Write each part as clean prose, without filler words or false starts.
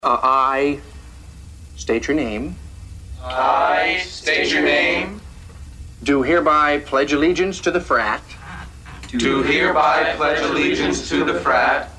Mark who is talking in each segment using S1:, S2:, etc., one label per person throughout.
S1: I state your name.
S2: I state your name.
S1: Do hereby pledge allegiance to the frat.
S2: Do hereby pledge allegiance to the frat.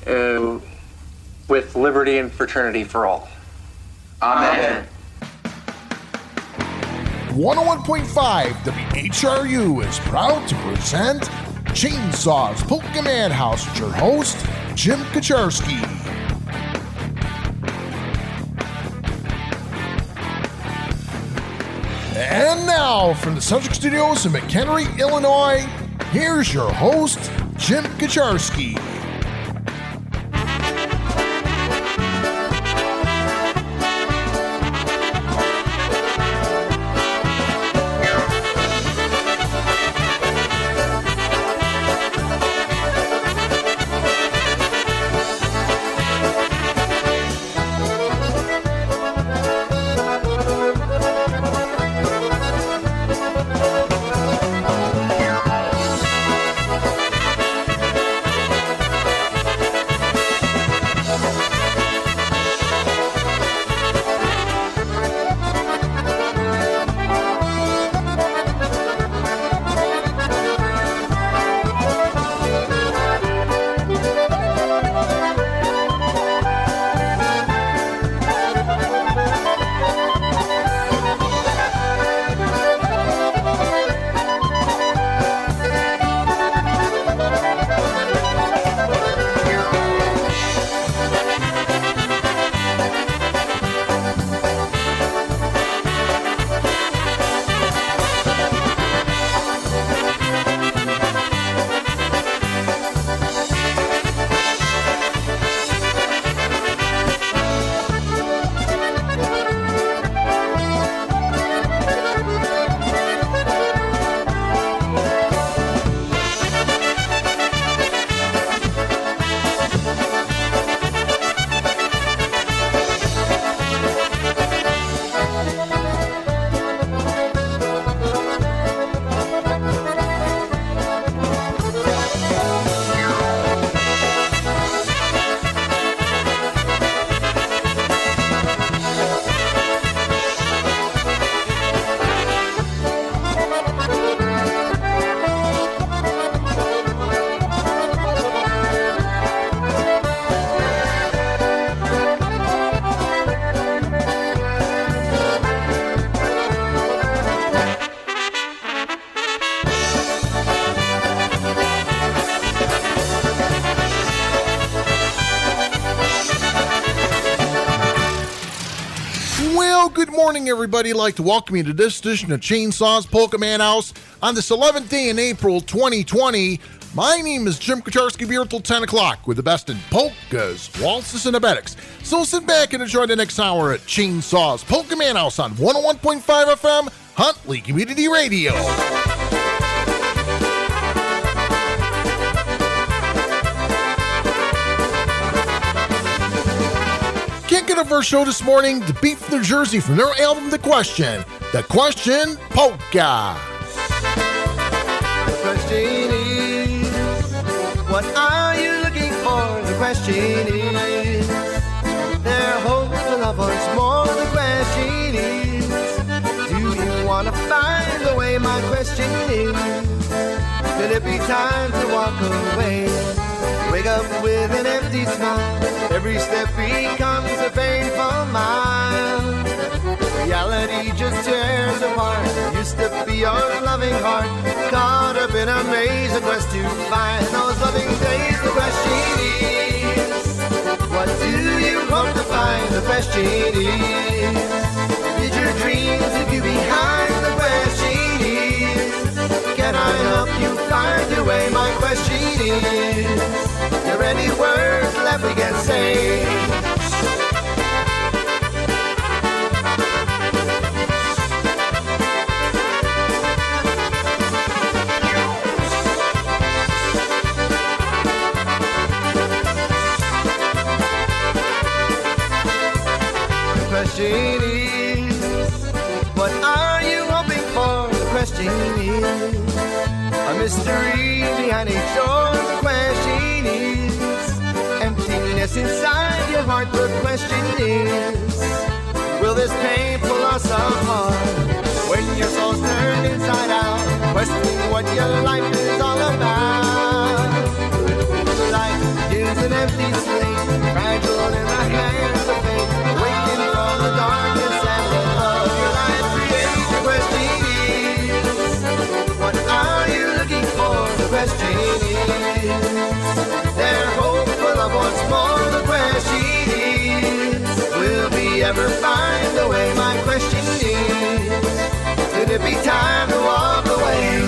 S1: With liberty and fraternity for all.
S2: Amen.
S3: 101.5 WHRU is proud to present Chainsaws Polka Madhouse with your host, Jim Kaczarski. And now, from the Subject Studios in McHenry, Illinois, here's your host, Jim Kaczarski. Everybody, I'd like to welcome you to this edition of Chainsaws Polka Madhouse on this 11th day in April 2020. My name is Jim Kaczarski, here till 10 o'clock with the best in polkas, waltzes, and abetics. So sit back and enjoy the next hour at Chainsaws Polka Madhouse on 101.5 FM, Huntley Community Radio. Kicking off our show this morning, The Beat from New Jersey from their album The Question. The Question Polka.
S4: The question is, what are you looking for? The question is, their hopes and love once more. The question is, do you want to find the way? My question is, could it be time to walk away? Wake up with an empty smile. Every step becomes a painful mile. Reality just tears apart. Used to be your loving heart, caught up in a maze, a quest to find those loving days. The question is, what do you hope to find? The question is, did your dreams leave you behind? The question is, can I help you find your way? My question is, there any words left we can say? The question is, what are you hoping for? The question is, a mystery behind each door. The question is, emptiness aches inside your heart. The question is, will this pain pull us apart? When your soul's turned inside out, questioning what your life is all about. Life is an empty slate, fragile in the hands of fate, waking from the darkness and the love your life creates. The question is, what are you looking for? The question is, they're hopeful of what's more. The question is, will we ever find a way? My question is, could it be time to walk away?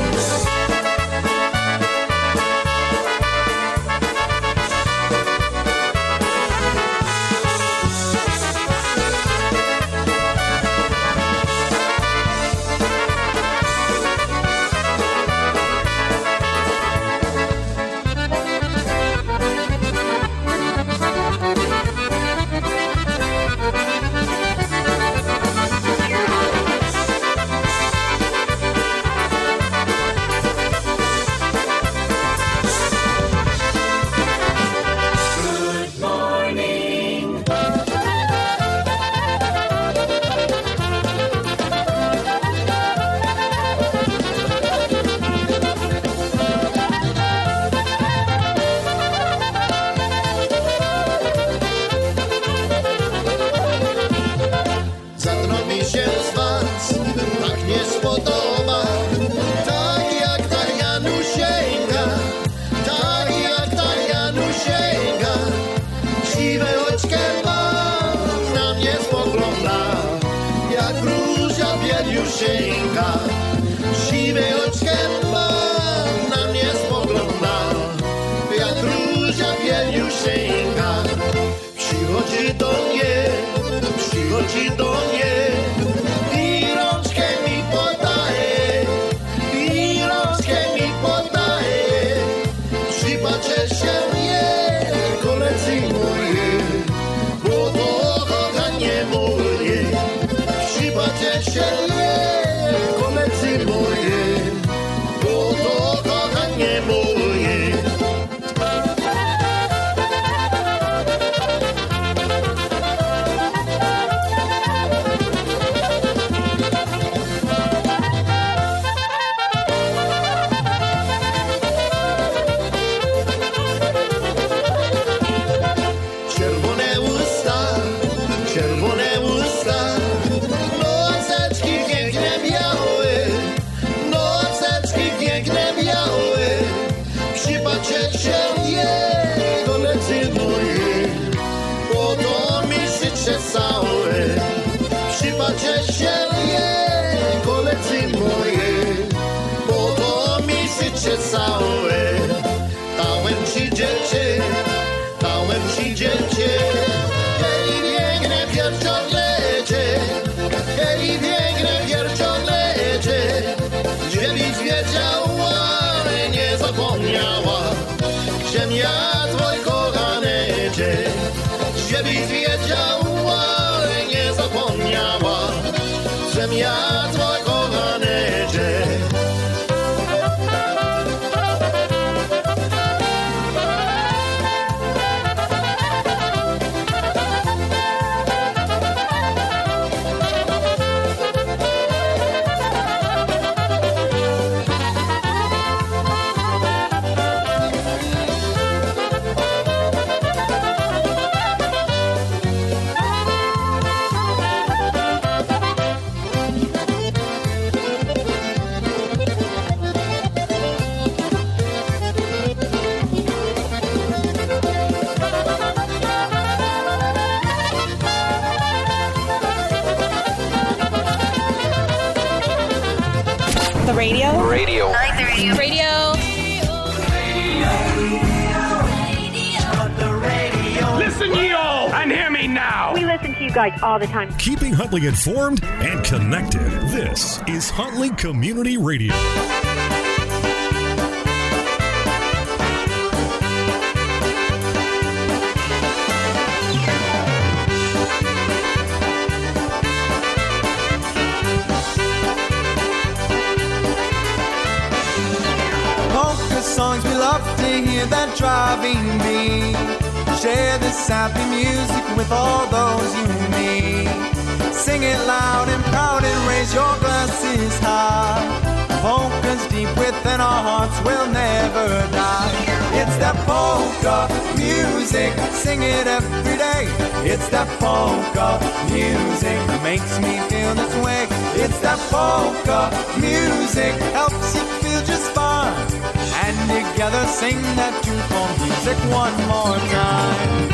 S5: Siwe oczkiem ma, na mnie spogląda, jak róża wieniusieńka. Przychodzi do mnie i rączkę mi podaje, przypatrzę się jej, koledzy moje, bo to kochanie moje, przypatrzę się jej, koledzy moje, bo to kochanie moje. Czerwone usta, noseczki piękne białe, przypatrzeć się jej, koledzy moje, bo to mi życie całe, przypatrzeć się jej, koledzy moje, bo to mi życie całe. Dałem ci dziecię, hej piękne pierczolecie, żebyś wiedziała, ale nie zapomniała, żem ja twój kochanecie, żebyś wiedziała, ale nie zapomniała, żem ja twój kochanecie.
S2: Radio.
S6: I like the radio.
S7: Listen, ye all, and hear me now.
S8: We listen to you guys all the time.
S9: Keeping Huntley informed and connected. This is Huntley Community Radio.
S4: Songs we love to hear, that driving beat, Share this happy music with all those you meet. Sing it loud and proud and raise your glasses high. Polka's deep within our hearts will never die. It's that polka music, sing it every day. It's that polka music that makes me feel this way. It's that polka music, helps you feel just fine. And together sing that tune for music one more time.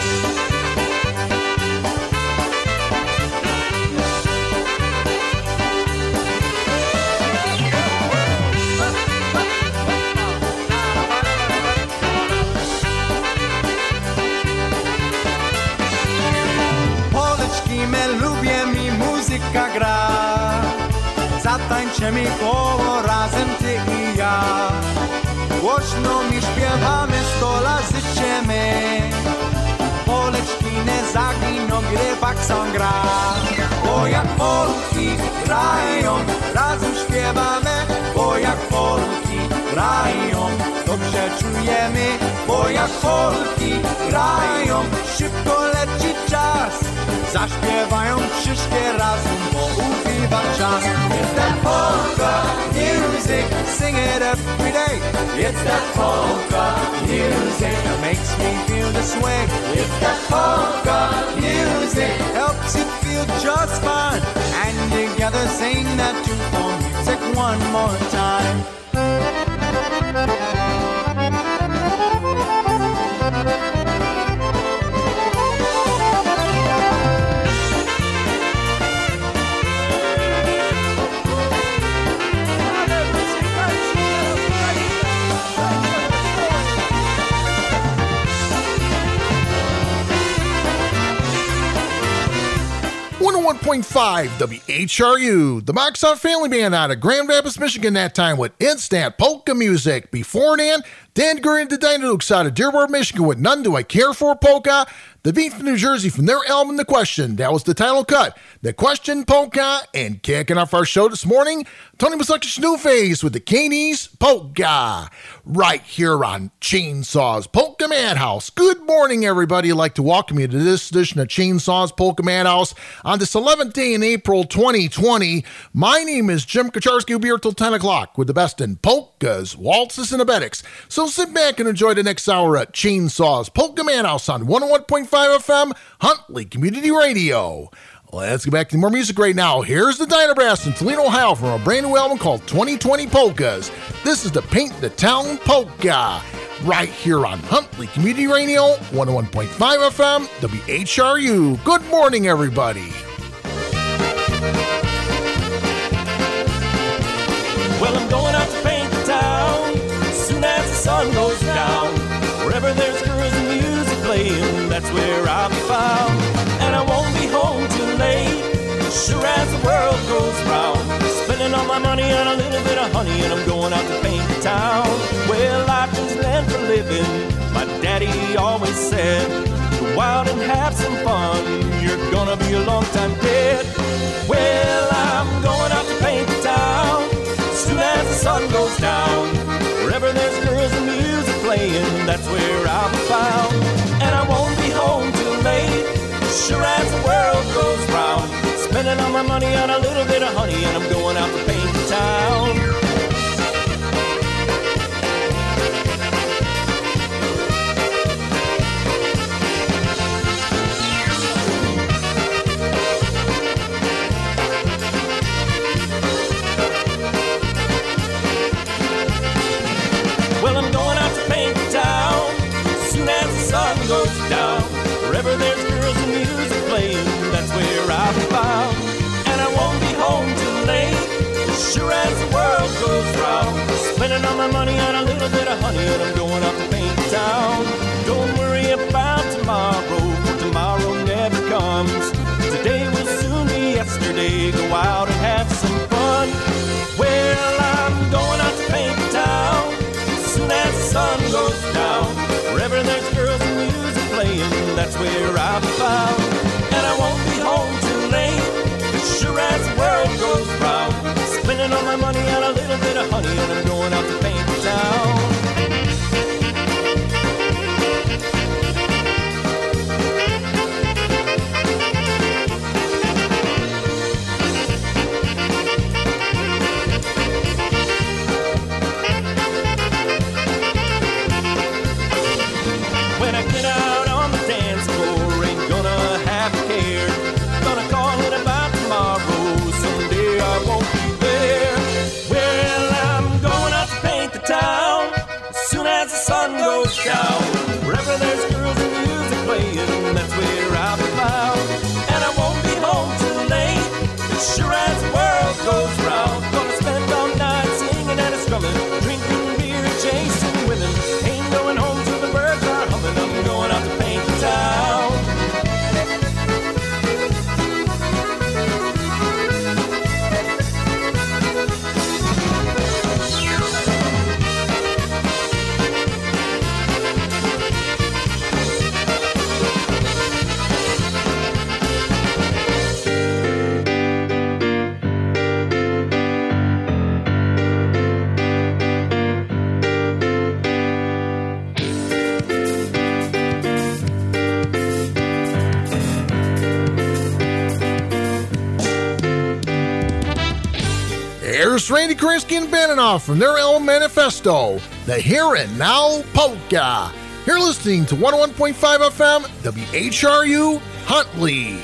S4: My lubię mi muzyka gra. Zatańczymy koło razem ty i ja. Głośno mi śpiewamy, 100 lat życzymy. Poleczki nie zaginą, gdy bakson gra. Bo jak Polki grają, razem śpiewamy. Bo jak Polki grają, dobrze czujemy. Bo jak Polki grają, szybko leci czas. Zaśpiewają wszystkie razem, bo ubiwa czas. It's that polka music, sing it every day. It's that polka music that makes me feel this way. It's that polka music, helps you feel just fine. And together sing that tune for music one more time.
S3: .5 WHRU, the Moxon Family Band out of Grand Rapids, Michigan that time with Instant Polka Music. Before then, Dan Gurry and the Dynadukes out of Dearborn, Michigan with None Do I Care For Polka. The Beat from New Jersey from their album The Question. That was the title cut. The Question Polka. And kicking off our show this morning, Tony Masakis New Phase with the Katie's Polka. Right here on Chainsaws Polka Madhouse. Good morning, everybody. I'd like to welcome you to this edition of Chainsaws Polka Madhouse on this 11th day in April 2020. My name is Jim Kacharski. We'll be here till 10 o'clock with the best in polkas, waltzes, and abetics. So sit back and enjoy the next hour at Chainsaws Polka Madhouse on 101.5 FM, Huntley Community Radio. Let's get back to more music right now. Here's the Dynabrass in Toledo, Ohio from a brand new album called 2020 Polkas. This is the Paint the Town Polka. Right here on Huntley Community Radio, 101.5 FM, WHRU. Good morning, everybody.
S6: Well, I'm going out to paint the town soon as the sun goes down. Wherever there's girls and music playing, that's where I'll be found. And I won't be home too late, sure as the world goes round. Spending all my money on a little bit of honey, and I'm going out to paint the town. Well, life is meant for living, my daddy always said. Go out and have some fun, you're gonna be a long time dead. Well, I'm going out to paint the town soon as the sun goes down. Wherever there's girls and music playing, that's where I'll be found. And I won't be home too late, sure as the world goes round. Spending all my money on a little bit of honey, and I'm going out to paint the town. Well, I'm going out to paint the town soon as the sun goes down. Wherever there's girls and music playing, that's where I'll be found. And I won't be home too late, sure as the world goes round. Spending all my money on a little bit of honey, and I'm going out to paint the town. Don't worry about tomorrow, for tomorrow never comes. Today will soon be yesterday, go out and have some fun. Well, I'm going out to paint the town soon as the sun goes down. Wherever there's girls and music playing, that's where I'll be found. And I won't be home too late, sure as the world goes round. Spending all my money on a little bit of honey, and I'm going out to paint the town.
S3: Here's Randy Krinsky and Bananoff from their El Manifesto, the Here and Now Polka. You're listening to 101.5 FM, WHRU, Huntley.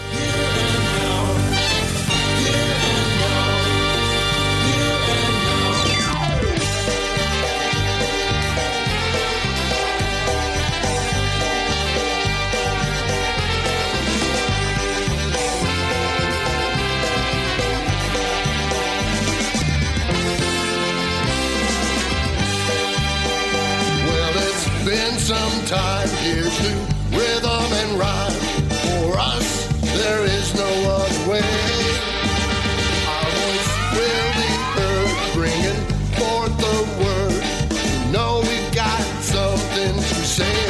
S5: Some time, here's new rhythm and rhyme. For us, there is no other way. Our voice will be heard, bringing forth the word. You know we've got something to say.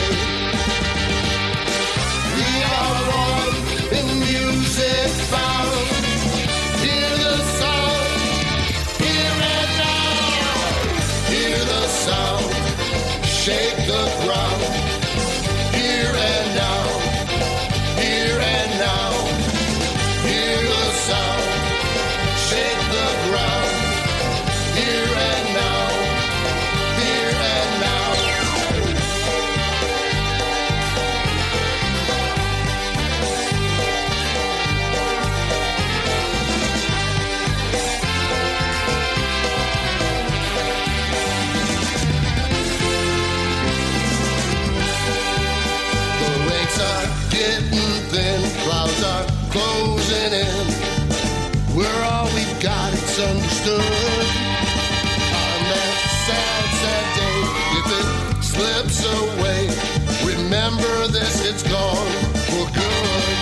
S5: We are one in music found. Hear the song, here and now. Hear the sound, shake the ground. Here and now, here and now. Hear the sound, shake the ground. Here and now, here and now. Getting thin, clouds are closing in. We're all we've got, it's understood. On that sad, sad day, if it slips away, remember this, it's gone for good.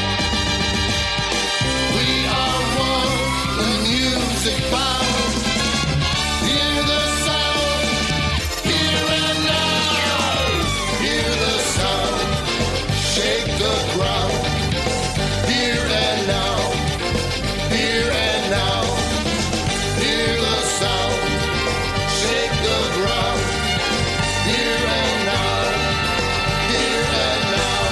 S5: We are one, the music bound. Hear the sound, here and now. Hear the sound, shake the ground. Here and now, here and now. Hear the sound, shake the ground. Here and now, here and now.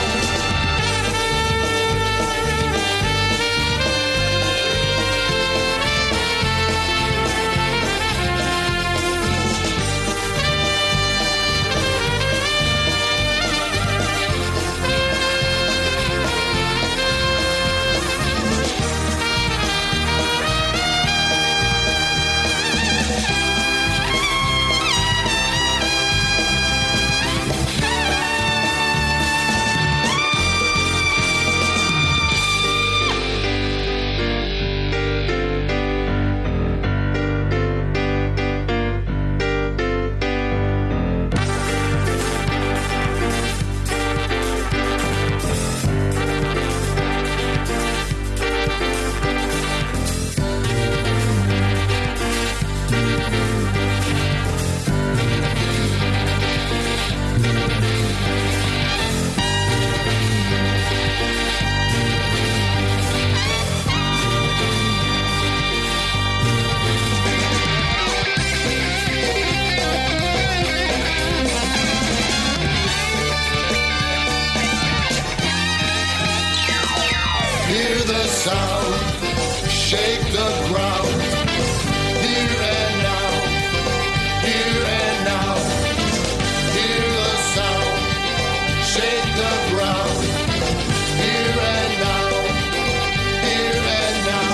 S5: Hear the sound, shake the ground. Here and now, here and now. Hear the sound, shake the ground. Here and now, here and now.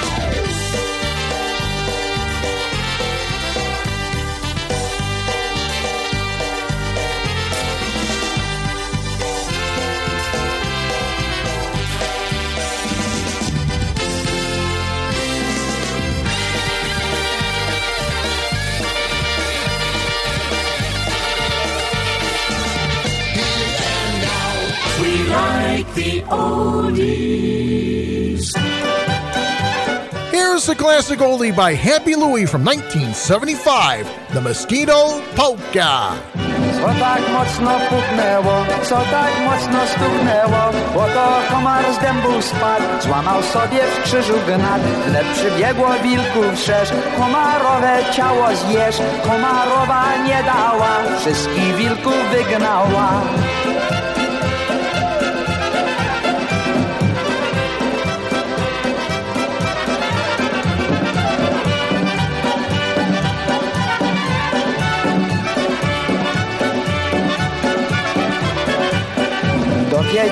S6: Like the oldies.
S3: Here's a classic oldie by Happy Louie from 1975, The Mosquito Polka.
S10: Co tak mocno puknęło, co tak mocno stuknęło, oto komar z dębu spadł, złamał sobie w krzyżu gnat, wnet przybiegło wilków szerz, komarowe ciało zjesz, komarowa nie dała, wszystkich wilków wygnała.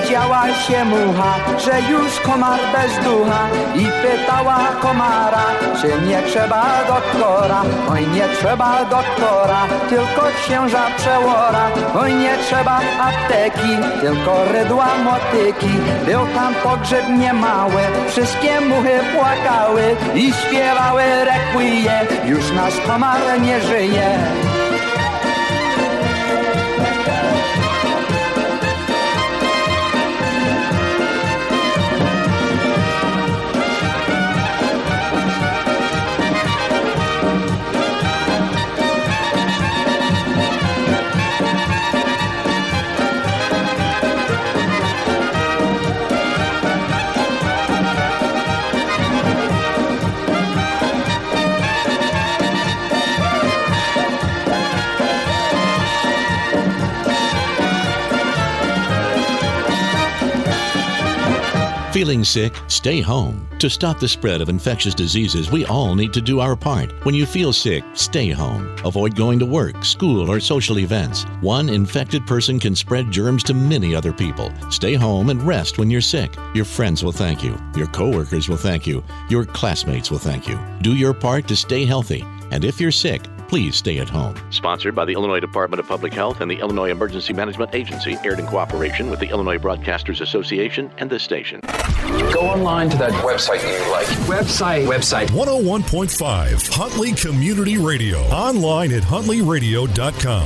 S10: dowiedziała się mucha, że już komar bez ducha i pytała komara, czy nie trzeba doktora. Oj, nie trzeba doktora, tylko księża przełora. Oj, nie trzeba apteki, tylko rydła motyki. Był tam pogrzeb niemały, wszystkie muchy płakały i śpiewały requiem, już nasz komar nie żyje.
S11: Feeling sick? Stay home. To stop the spread of infectious diseases, we all need to do our part. When you feel sick, stay home. Avoid going to work, school, or social events. One infected person can spread germs to many other people. Stay home and rest when you're sick. Your friends will thank you. Your coworkers will thank you. Your classmates will thank you. Do your part to stay healthy. And if you're sick, please stay at home. Sponsored by the Illinois Department of Public Health and the Illinois Emergency Management Agency, aired in cooperation with the Illinois Broadcasters Association and this station.
S2: Go online to that website you like. Website.
S9: 101.5 Huntley Community Radio. Online at huntleyradio.com.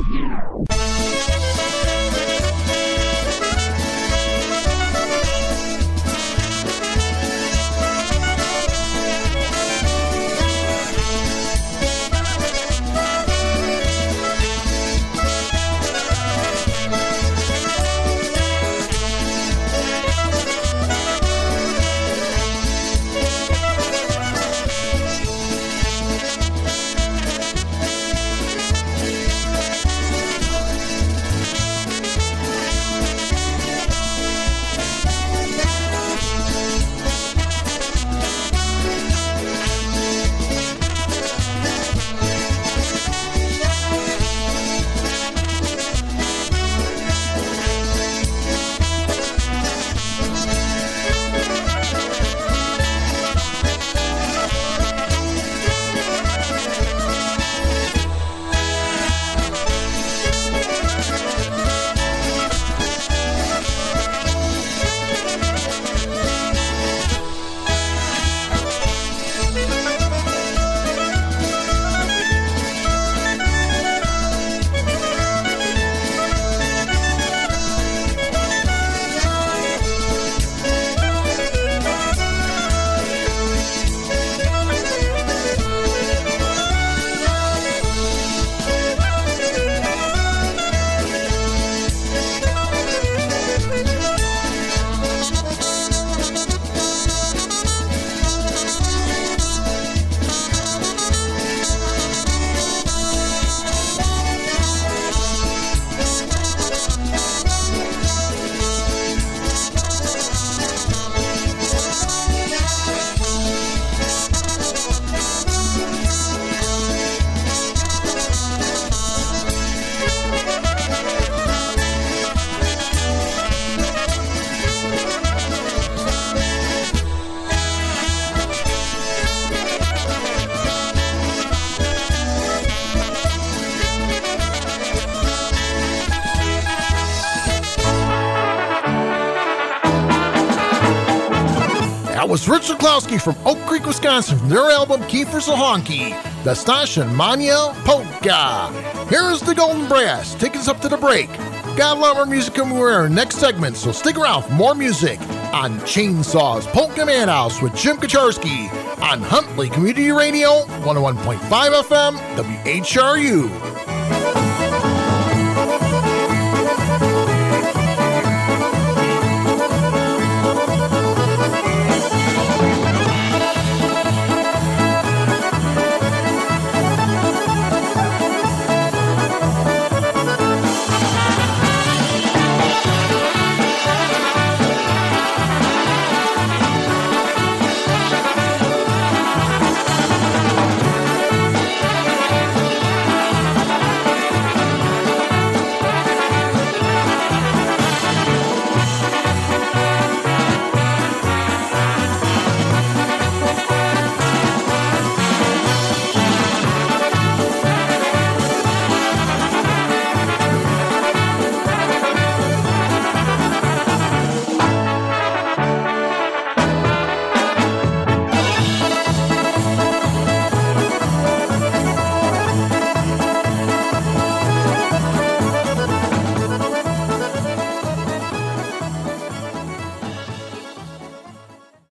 S3: That was Richard Klowski from Oak Creek, Wisconsin, from their album Kiefer Sohonky, the Stashen Mania Polka. Here is the Golden Brass, taking us up to the break. Got a lot more music coming in our next segment, so stick around for more music on Chainsaws Polka Man House with Jim Kacharski on Huntley Community Radio, 101.5 FM, WHRU.